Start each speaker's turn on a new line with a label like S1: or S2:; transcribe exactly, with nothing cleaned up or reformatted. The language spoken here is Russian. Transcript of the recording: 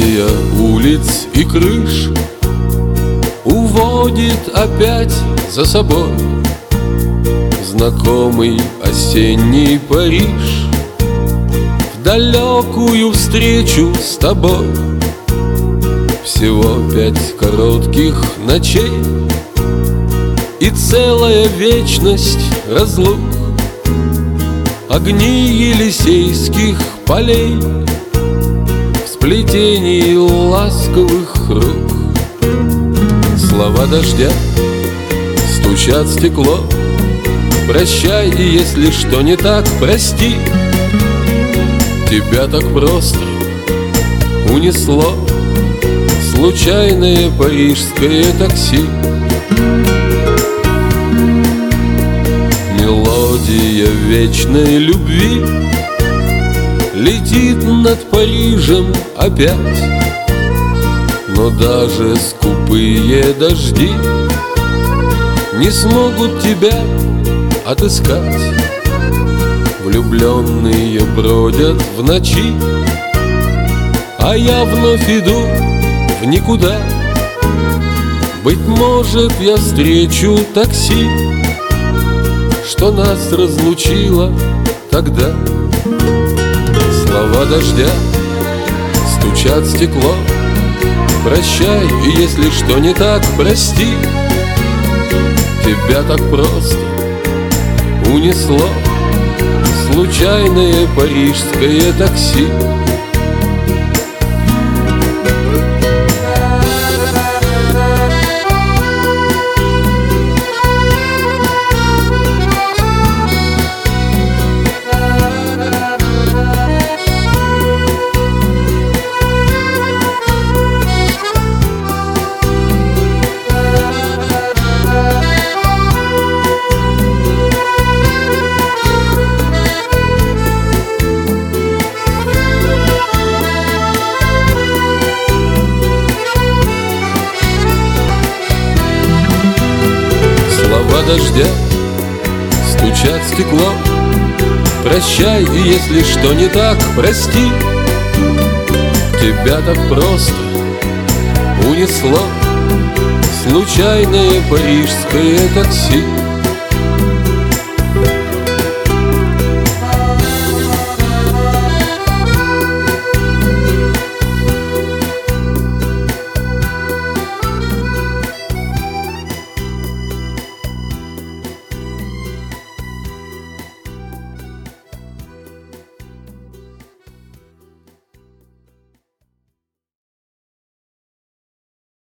S1: Мелодия улиц и крыш уводит опять за собой знакомый осенний Париж, в далекую встречу с тобой. Всего пять коротких ночей и целая вечность разлук, огни Елисейских полей в сплетении ласковых рук. Слова дождя стучат в стекло. Прощай, и если что не так, прости. Тебя так просто унесло случайное парижское такси. Мелодия вечной любви летит над Парижем опять, но даже скупые дожди не смогут тебя отыскать. Влюбленные бродят в ночи, а я вновь иду в никуда. Быть может, я встречу такси, что нас разлучило тогда. Слова дождя стучат в стекло. Прощай, и если что не так, прости. Тебя так просто унесло случайное парижское такси. Слова дождя стучат в стекло. Прощай, и если что не так, прости. Тебя так просто унесло случайное парижское такси.